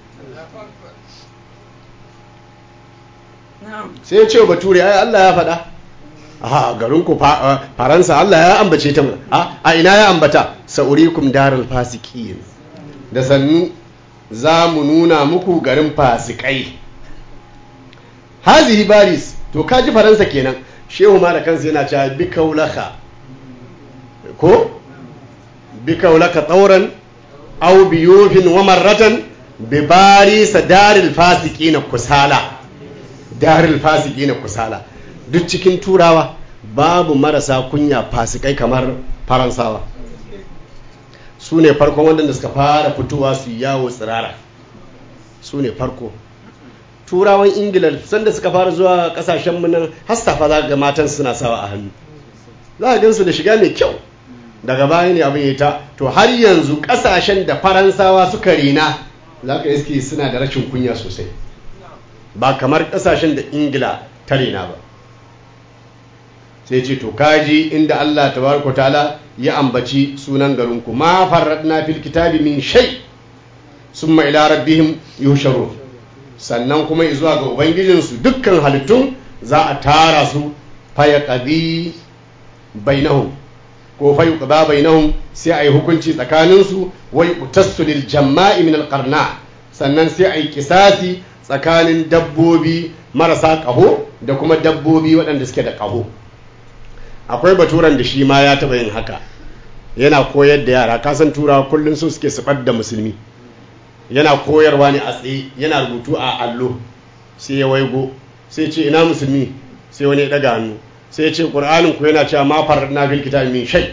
Sai ya ce bature ai Allah ya faɗa a garin ku Faransa Allah ya ambace ta a ina ya ambata sa'urikum daral fasiqin, da sannu za mu nuna muku garin fasikai. Hazihi Paris, to kaji Faransa kenan. Shehu ma da kansa yana cewa bikaulaka ko bikaulaka tsauran au biyufin wa marratan bi barisa daril fasiqina kusala. Daril fasiqina kusala. Duk cikin turawa babu marasa kunya fasikai kamar Faransawa. Su ne farkon wanda suka fara fitowa su yawo tsirara. Su ne farko. Turawan Ingila sanda suka fara zuwa kasashen mu nan hastafa za ga matan suna sawa a hannu. Za a gansu da shiga mai kyau. Daga baya ne abin ya ta, to har yanzu kasashen da Faransawa suka rena za ka iske suna da rashin kunya sosai, ba kamar kasashen da Ingila ta rena ba. Sai ce to kaji inda Allah tabaraka ta'ala ya ambaci sunan garinku, ma farradna fil kitabi min shay summa ila rabbihim yusharun. Sannan kuma zuwa ga ubangijinsu dukkan halittun za a tara su fayaqadi bainahum ko fayuqda bainahum, sai ayi hukunci tsakaninsu, wai utassu lil jama'i min al qarna, sannan sai ayi kisasi tsakanin dabbobi marasa kaho da kuma dabbobi waɗanda suke da kaho. Akwai baturan da shi ma ya taɓa yin haka, yana koyar da yara, kasan turawa kullum su suke su da musulmi. Yana koyarwa ne a tsaye, yana rubutu a allo, sai ya waigo sai ce ina musulmi, sai wani ya ɗaga hannu sai ya ce ƙur'anin ku yana cewa ma farradna fil kitabi min shay.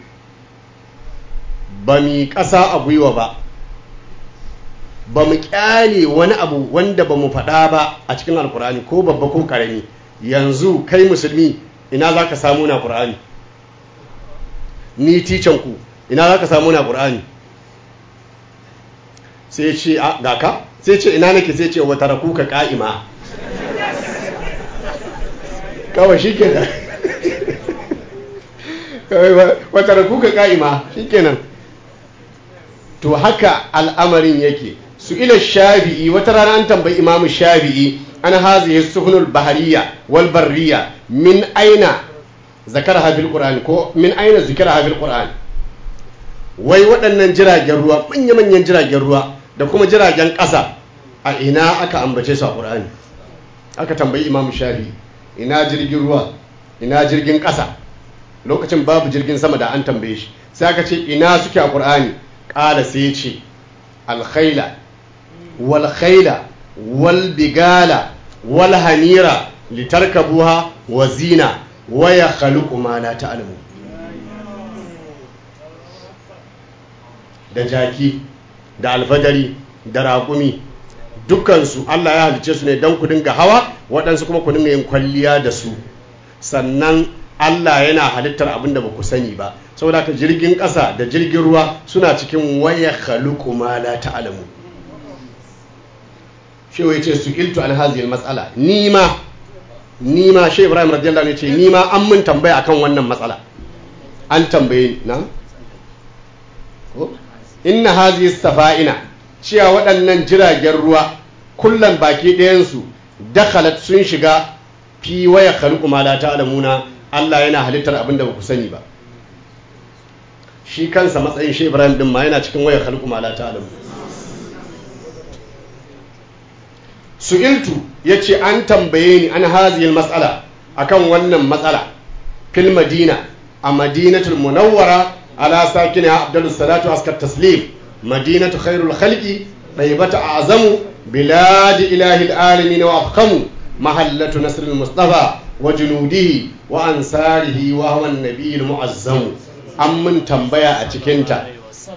Ba mu ƙasa a gwiwa ba mu ƙyale wani abu wanda ba mu faɗa ba a cikin alƙur'ani, ko babba ko ƙarami. Yanzu kai musulmi ina za ka samu na ƙur'ani? Ni ticen ku ina za ka samu na ƙur'ani? Sai ce ga ka, sai ce ina nake, sai ce wata raku ka ƙa'ima. Kawai shi kenan. Wata raku ka ƙa'ima shi kenan. To haka al'amarin yake. Su ila Shafi'i, wata rana an tambayi Imamu Shafi'i an hazihi suhunul bahariya wal barriya min aina zakaraha fil Qur'an, ko min aina zikaraha fil Qur'an. Wai waɗannan jiragen ruwa, manya-manyan jiragen ruwa da kuma jiragen ƙasa, a ina aka ambace su a Qur'ani? Aka tambayi Imam Shafi'i, ina jirgin ruwa, ina jirgin ƙasa. Lokacin babu jirgin sama da an tambaye shi, sai aka ce ina suke a Qur'ani? Ƙala sai ya ce alkhaila wal khaila wal bigala wal hamira litarkabuha wa zina wa yakhluqu ma la ta'lamu. Da jaki da alfadari da raƙumi dukkansu Allah ya halice su ne don ku dinga hawa, waɗansu kuma ku dinga yin kwalliya da su. Sannan Allah yana halittar abin da ba ku sani ba, saboda ka jirgin ƙasa da jirgin ruwa suna cikin waya khaluqu ma la ta'lamu. Shehu yace su iltu an hazil mas'ala, ni ma Shehu Ibrahim radiyallahu anhu yace ni ma an mun tambaya akan wannan matsala. an tambaye ni na ko inna hazihi safa'ina cewa waɗannan jiragen ruwa kullum baki ɗayansu dakhalat sun shiga fi waya khalqu ma la ta'lamuna Allah yana halittar abin da ba ku sani ba shi kansa matsayin shi Ibrahim din ma yana cikin waya khalqu ma la ta'lamu su'iltu yace an tambaye ni an haziyal mas'ala akan wannan matsala fil madina a madinatul munawwara ala sakiniha abdulus salatu askat taslim madinatu khairul khalqi daibata a'zamu bilad ilahil alamin wa afkhamu mahallatu nasrul mustafa wa junudihi wa ansarihi wa huwa an-nabiyul mu'azzam an mun tambaya a cikin ta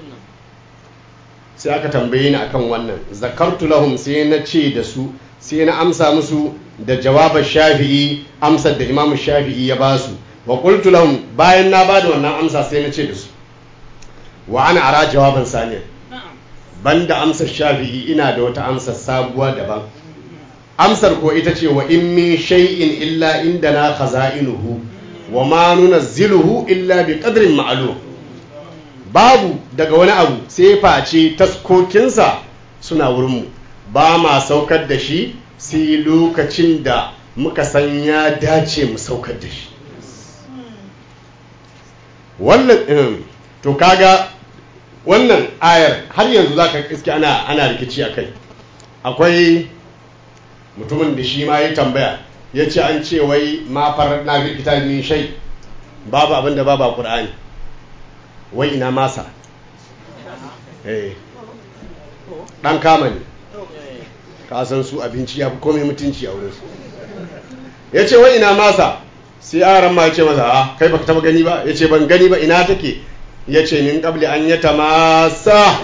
sai aka tambaye ni akan wannan zakartu lahum sai na ce da su sai na amsa musu da jawabar shafi'i amsar da imamu shafi'i ya ba su wa qultu lahum bayan na bada wannan amsa sai na ce da su wa ana ara jawaban saniya banda amsar shafi'i ina da wata amsar sabuwa daban amsar ko ita ce wa in min shay'in illa indana khaza'inuhu wa ma nunazziluhu illa bi qadrin ma'lum babu daga wani abu sai face taskokinsa suna wurinmu ba ma saukar da shi sai lokacin da muka san ya dace mu saukar da shi wannan to kaga wannan ayar har yanzu zaka iske ana rikici akai akwai mutumin da shi ma ya tambaya ya ce an ce wai ma farar na fi kitabin shai babu abinda babu a ƙur'ani wai ina masa ɗan kama ne ka san su abinci ya fi komai mutunci a wurinsu ya ce wai ina masa sai aran ma ya ce masa a kai baka taba gani ba ya ce ban gani ba ina take ya ce min ƙabli an yata masa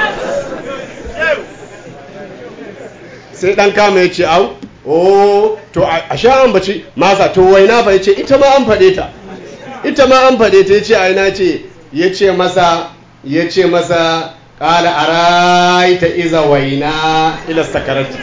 sai ɗan kama ya ce au o to a sha an bace masa to waina fa ya ce ita ma an faɗe ta ya ce aina ce ya ce masa ƙala a raita iza waina ila sakarati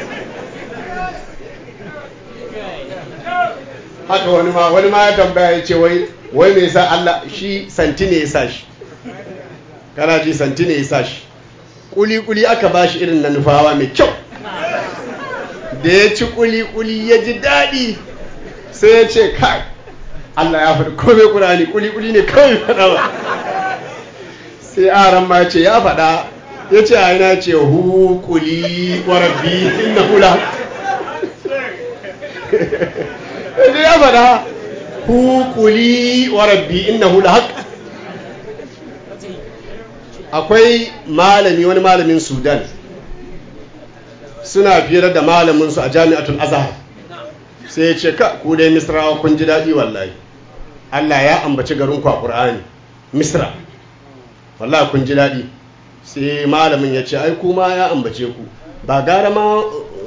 haka wani ma ya tambaya ya ce wai mai sa Allah shi santi ne ya sa shi kana ji santi ne ya sa shi kuli-kuli aka ba shi irin na nufawa mai kyau da ya ci kuli-kuli ya ji daɗi sai ya ce kai Allah ya faɗi kome ƙurani kuli-kuli ne kawai faɗa ba sai aran ma ce ya faɗa ya ce a yana ce hukuli warabbi inna hula ya faɗa hukuli warabbi inna hula haka akwai wani malamin Sudan suna fiye da malaminsu a jami'atul azhar sai ya ce ka ku dai misrawa kun ji daɗi wallahi Allah ya ambaci garinku a ƙur'ani misra wallahi kun ji daɗi sai malamin ya ce ai kuma ya ambace ku ba gara ma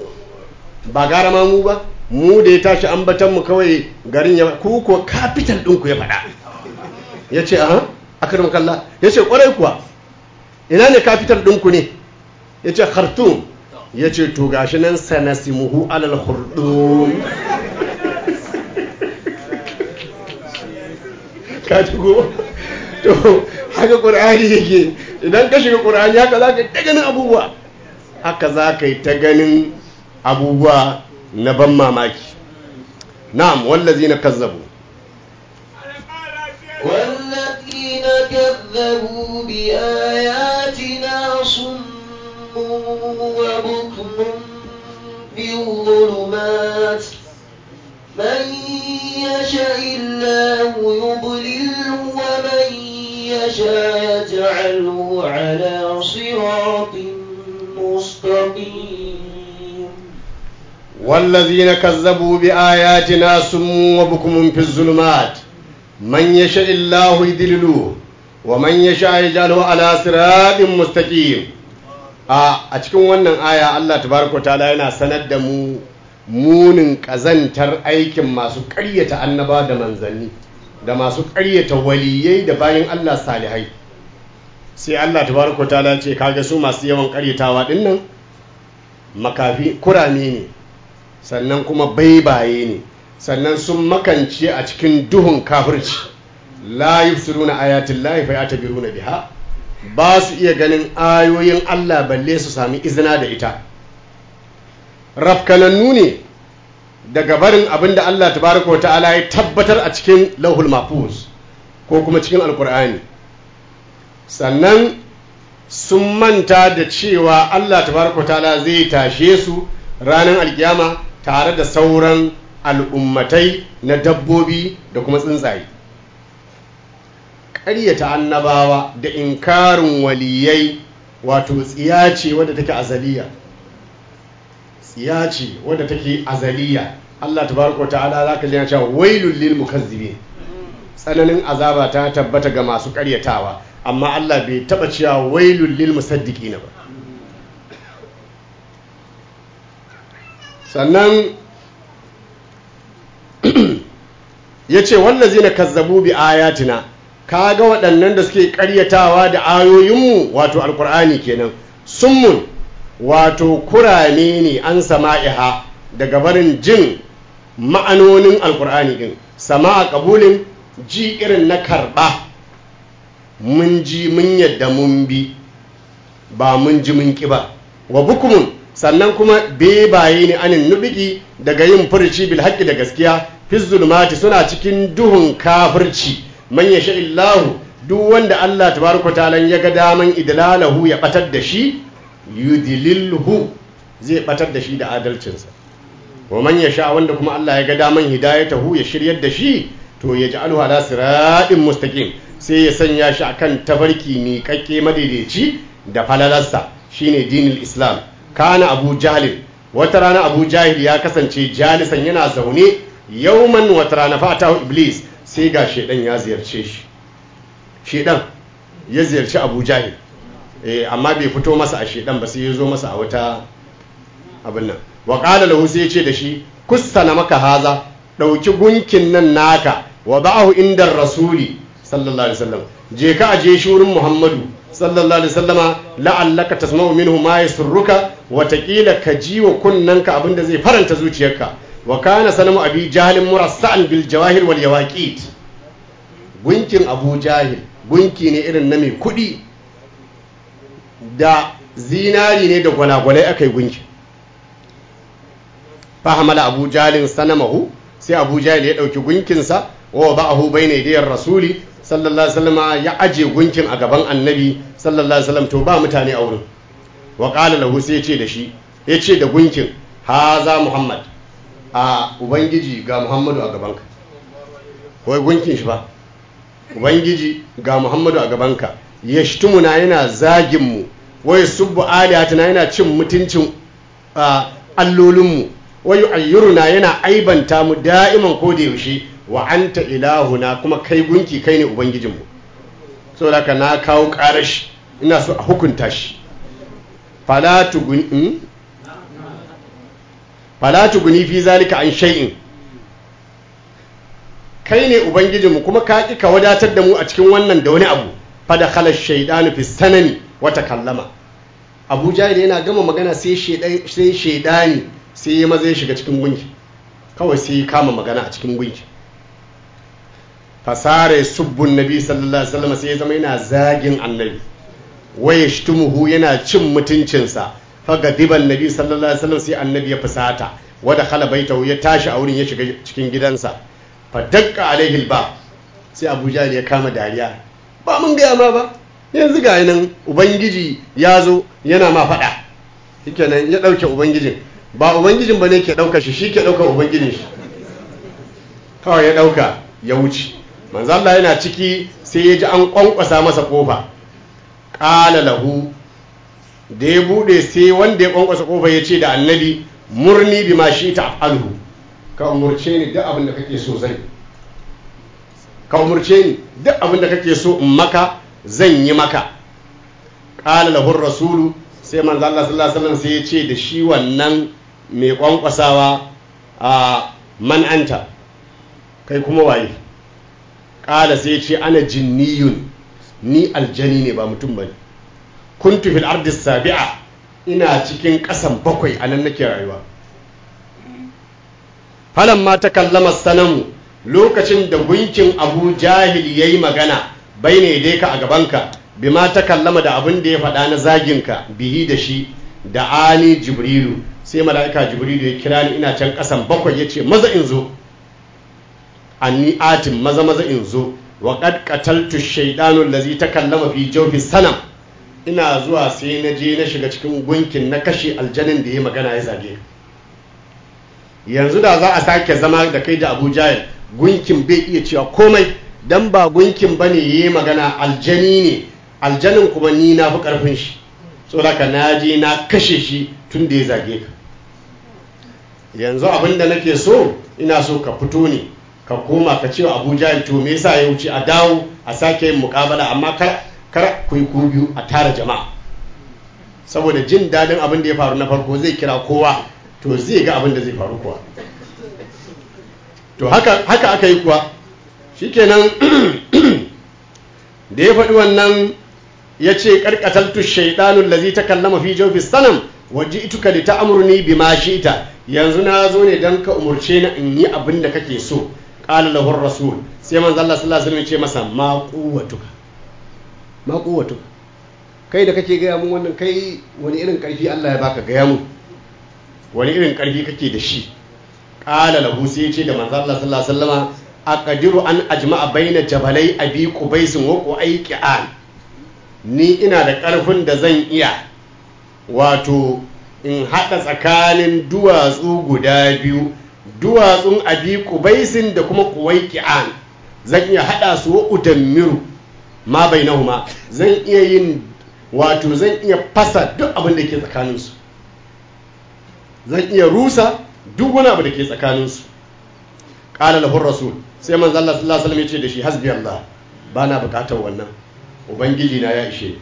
mu ba mu da ya tashi ambatan mu kawai garin ya ku ko capital ɗinku ya faɗa ya ce aha akarin kalla ya ce ƙwarai kuwa ina ne capital ɗinku ne ya ce khartoum ya ce to gashi nan sanasimuhu alal khurdum ka tugo to haka qur'ani yake idan ka shiga qur'ani haka zaka ta ganin abubuwa haka zaka yi ta ganin abubuwa na ban mamaki na'am wallazina kazzabu والذين كذبوا بآياتنا صم وبكم في الظلمات من يشاء الله يضلله ومن يشاء يجعله على صراط مستقيم والذين كذبوا بآياتنا صم وبكم في الظلمات من يشاء الله يضلله ومن يشاء يجعله على صراط مستقيم a cikin wannan aya Allah tabaraka ta'ala yana sanar da mu munin kazantar aikin masu ƙaryata annaba da manzanni da masu ƙaryata waliyai da bayin Allah salihai sai Allah tabaraka ta'ala ce kaga su masu yawan ƙaryatawa dinnan makafi kurame ne sannan kuma baibaye ne sannan sun makance a cikin duhun kafirci la yubsiruna ayatin lahi fa yatabiruna biha, ba su iya ganin ayoyin Allah balle su sami izina da ita. Rafkanannu ne daga barin abin da Allah tabaraka wa ta'ala ya tabbatar a cikin lauhul mahfuz ko kuma cikin alkur'ani. Sannan sun manta da cewa Allah tabaraka wa ta'ala zai tashe su ranar alkiyama tare da sauran al'ummatai na dabbobi da kuma tsuntsaye. Ƙaryata annabawa da inkarin waliyai wato tsiya ce wadda take azaliya. Tsiya ce wadda take azaliya. Allah tabaraka wa ta'ala zaka ji yana cewa wailul lil mukazzibin. Tsananin azaba ta tabbata ga masu ƙaryatawa, amma Allah bai taba cewa wailul lil musaddiqin ba. Sannan yace wallazina kazzabu bi ayatina, kaga waɗannan da suke ƙaryatawa da ayoyinmu wato alkur'ani kenan, summun wato kurame ne an sama'iha daga barin jin ma'anonin alkur'ani din. Sama'a kabulin, ji irin na karɓa, mun ji mun yadda mun bi, ba mun ji mun ƙi ba. Wa bukumun, sannan kuma bebaye ne anin nubiki daga yin furci bil haqqi da gaskiya, fi zulmati suna cikin duhun kafirci. Man yasha illahu, duk wanda Allah tabaraka ta'ala ya ga daman idlalahu ya batar da shi, yudlilhu, zai batar da shi da adalcinsa. Wa man yasha, wanda kuma Allah ya ga daman hidayatahu ya shiryar da shi, to ya ja'alhu ala siratin mustaqim, sai ya sanya shi akan tabarki miƙaƙƙe madaidaici da falalarsa, shine dinul islam. Kana Abu Jahil, wata rana Abu Jahil ya kasance jalisan yana zaune, yauman wata rana fatahu iblis, sai ga shedan ya ziyarce shi. Shedan ya ziyarci Abu Jahil, amma bai fito masa a shedan ba, sai ya zo masa a wata abin nan. Wa qala lahu, sai ya ce da shi, kussana maka haza, dauki gunkin nan naka, wa ba'ahu inda rasuli sallallahu alaihi wasallam, je ka aje shi wurin Muhammadu sallallahu alaihi wasallama, la'allaka tasma'u minhu ma yasurruka, watakila ka ji wa kunnanka abinda zai faranta zuciyarka. Wa kana sanamu abi jahil murassa'an bil jawahir wal yawaqit, gunkin Abu Jahil gunki ne irin na mai kudi, da zinari ne da gwalagwalai akai gunki. Fa hamala Abu Jahil sanamahu, sai Abu Jahil ya dauki gunkinsa, wa ba'ahu bayna yadayir rasuli sallallahu alaihi wasallam, ya aje gunkin a gaban annabi sallallahu alaihi wasallam. To ba mutane a wurin. Wa qala lahu, sai ya ce da shi, ya ce da gunkin, haza Muhammad, a ubangiji ga Muhammadu a gabanka. Wai gunkin shi ba, ubangiji ga Muhammadu a gabanka, yashtumuna, yana zagin mu, wai subbu alihatina, yana cin mutuncin allolinmu, wai ayyuruna, yana aibanta mu da'iman ko da yaushe, wa anta ilahuna, kuma kai gunki kai ne ubangijinmu. Saboda ka na kawo karashi, ina so a hukunta shi. Fala tuguni fi zalika an shay'in, kai ne ubangijinmu kuma ka ƙi ka wadatar da mu a cikin wannan da wani abu. Fada khala shaydanu fi sanani wa takallama. Abu Jahil yana gama magana sai shaydani sai ya maza ya shiga cikin gunki, kawai sai ya kama magana a cikin gunki. Fasare subbun nabi sallallahu alaihi wasallam, sai ya zama yana zagin annabi, waye shtumuhu, yana cin mutuncinsa. Faga diban nabi sallallahu alaihi wasallam, sai annabi ya fusata, wada khala baitahu, ya tashi a wurin ya shiga cikin gidansa. Fa dakka alaihi alba, sai Abu Jahil ya kama dariya, ba mun gaya ma ba, yanzu ga nan ubangiji ya zo yana ma faɗa. Shikenan ya ɗauke ubangijin, ba ubangijin ba ne ke ɗauka shi, shi ke ɗauka ubangijin shi, kawai ya ɗauka ya wuce. Manzo Allah yana ciki sai ya ji an ƙwanƙwasa masa ƙofa. Ƙala lahu, da ya buɗe sai wanda ya ƙwanƙwasa ƙofa ya ce da annabi, murni bi ma shi ta af'alhu, ka umurce ni duk abin da kake so zan, ka umurce ni duk abin da kake so in maka zan yi maka. Ƙala lahu rasulu, sai manzo Allah sallallahu alaihi wasallam sai ya ce da shi wannan mai ƙwanƙwasawa, a man anta, kai kuma waye? Ƙala sai ya ce ana jinniyun, ni aljani ne ba mutum bane. Kuntu fil ardi sabi'a, ina cikin ƙasan bakwai, anan nake rayuwa. Falamma takallama sanamu, lokacin da gunkin Abu Jahil yayi magana baine dai ka a gabanka bima ta kallama da abin da ya faɗa na zaginka bihi da shi da ani Jibrilu sai mala'ika Jibrilu ya kira ni ina can ƙasan bakwai yace maza in zo anni atin maza in zo wa qad qataltu ash-shaytanu allazi takallama fi jawfi sanam ina zuwa sai na je na shiga cikin gunkin na kashe aljanin da ya magana ya zage yanzu da za a sake zama da kai da Abu Jahil gunkin bai iya cewa komai dan ba gunkin bane yayi magana aljani ne aljanin kuma ni na fi karfin shi saboda na je na kashe shi tun da ya zage ka yanzu abinda nake so ina so ka fito ne ka koma ka ce wa Abu Jahil to me yasa ya wuce a dawo a sake yin muƙabala amma kar ku yi ku biyu a tara jama'a saboda jin dadin abin da ya faru na farko zai kira kowa to zai ga abin da zai faru kuwa to haka aka yi kuwa shikenan da ya faɗi wannan ya ce ƙarƙataltu shaiɗanun lazi ta kallama fi jawfi sanam waje ituka da ta amurni bi ma shi ita yanzu na zo ne don ka umurce na in yi abin da kake so ƙala lahur rasul sai manzo Allah sallallahu alaihi wasallam ya ce masa ma quwwatuka kai da kake gaya mun wannan kai wani irin ƙarfi Allah ya baka gaya mun wani irin ƙarfi kake da shi ƙala lahu sai ya ce da manzo Allah sallallahu alaihi wasallama aqdiru an ajma'a baina jabalai abi qubais wa qu'ayqan ni ina da ƙarfin da zan iya wato in haɗa tsakanin duwatsu guda biyu duwatsun abi qubaisin da kuma qu'ayqan zan iya haɗa su wa udammiru ma bainahuma zan iya yin wato zan iya fasa duk abin da ke tsakaninsu zan iya rusa duk wani abu da ke tsakaninsu qala lahu rasul sai manzo Allah sallallahu alaihi wasallam ya ce da shi hasbi Allah bana bukatar wannan ubangiji na ya ishe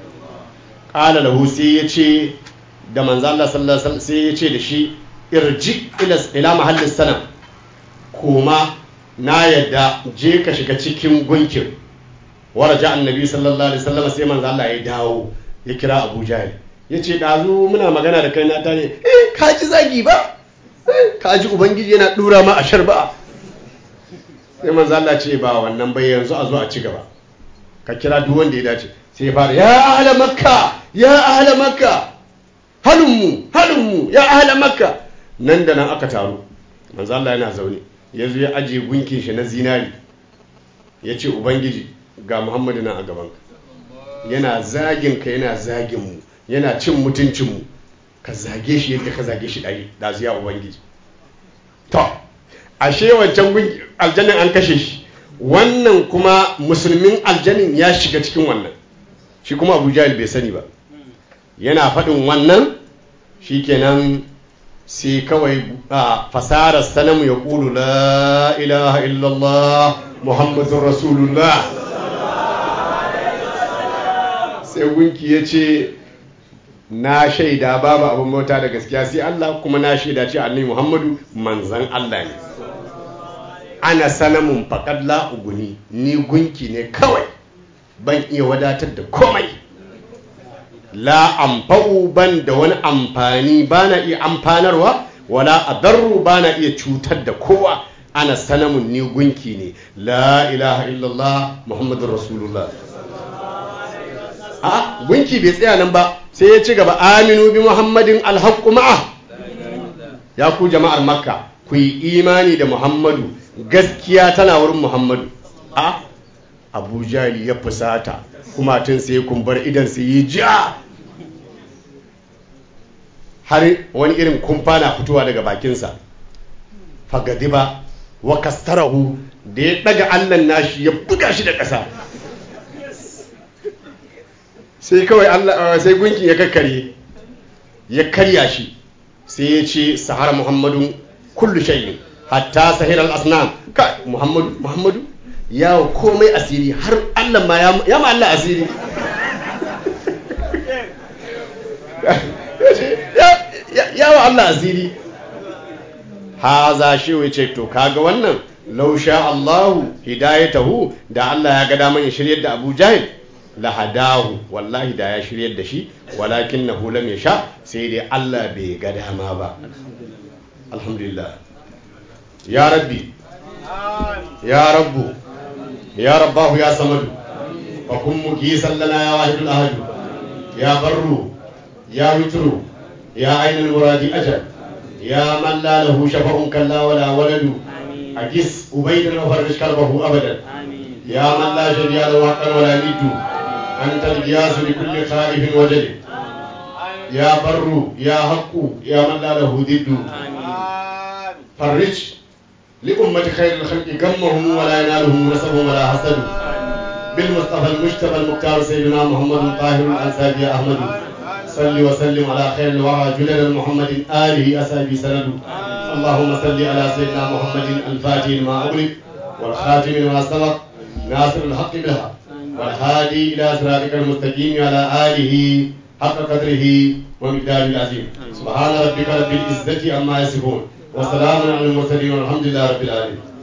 qala lahu sai ya ce da manzo Allah sallallahu alaihi wasallam sai ya ce da shi irji ila mahallin sanam kuma na yadda je ka shiga cikin gunkin waraja annabi sallallahu alaihi wasallam sai manzo Allah ya dawo ya kira Abu Jahil yace dazu muna magana da kai na tare ka ji zagi ba ka ji ubangiji yana dura ma ashar ba sai manzo Allah ce ba wannan bai yanzu a zo a ci gaba ka kira duk wanda ya dace sai ya fara ya ahla makka ya ahla makka halummu ya ahla makka nan da nan aka taru manzo Allah yana zaune yazo ya aje gunkin shi na zinari yace ubangiji ga Muhammadu nan a gaban ka yana zagin ka yana zagin mu yana cin mutuncin mu ka zage shi yadda ka zage shi dare da zuya ubangiji to ashe wancan aljannin an kashe shi wannan kuma musulmin aljannin ya shiga cikin wannan shi kuma Abu Jahil bai sani ba yana faɗin wannan shikenan sai kawai fasarar sanamu ya ƙulu la ilaha illallah muhammadun rasulullah sai gunki ya ce na shaida babu abin bauta da gaskiya sai Allah kuma na shaida ce annabi Muhammadu manzan Allah ne ana sanamun faqad la uguni ni gunki ne kawai ban iya wadatar da komai la amfa'u ban da wani amfani bana iya amfanarwa wala adarru bana iya cutar da kowa ana sanamun ni gunki ne la ilaha illallah muhammadur rasulullah a gunki bai tsaya nan ba sai ya ci gaba aminu bi muhammadin alhaqqu ma'a ya ku jama'ar makka ku yi imani da muhammadu gaskiya tana wurin muhammadu a Abu Jahil ya fusata kuma tun sai kumbar idan sai yi ja har wani irin kumfa na fitowa daga bakinsa fagadiba wa kastarahu da ya daga allan nashi ya buga shi da ƙasa sai kawai Allah sai gunkin ya kakkare ya karya shi sai ya ce sahara muhammadun kullu shay'in hatta sahira al-asnam ka muhammadu yawo komai asiri har Allah ma ya ma Allah asiri yawo Allah asiri haza shi wace to kaga wannan law sha Allahu hidayatahu da Allah ya ga daman ya shiryar da Abu Jahil la hadahu wallahi da ya shiryar da shi walakinahu lam yasha sai dai Allah bai ga dama ba alhamdulillah ya rabbi يا رب يا رباه يا صمد فكن مكيسا لنا يا واحد الأحد يا بر يا وتر يا عين المراد أجل يا من لا له شفع كلا ولا ولد أجس أبيدا وفرج كربه أبدا يا من لا شبيه له حقا ولا ند أنت القياس لكل خائف وجل يا بر يا حق يا من لا له ضد فرج لأمة خير الخلق غمهم ولا ينالهم نسب ولا حسد بالمصطفى المجتبى المختار سيدنا محمد طاهر الأنساب يا أحمد صل وسلم على خير الورى جلل محمد آله أسابي سند اللهم صل على سيدنا محمد الفاتح لما أغلق والخاتم لما سبق ناصر الحق بالحق والهادي إلى صراطك المستقيم على آله حق قدره ومقداره العظيم سبحان ربك رب العزة عما يصفون وسلام على المرسلين والحمد لله رب العالمين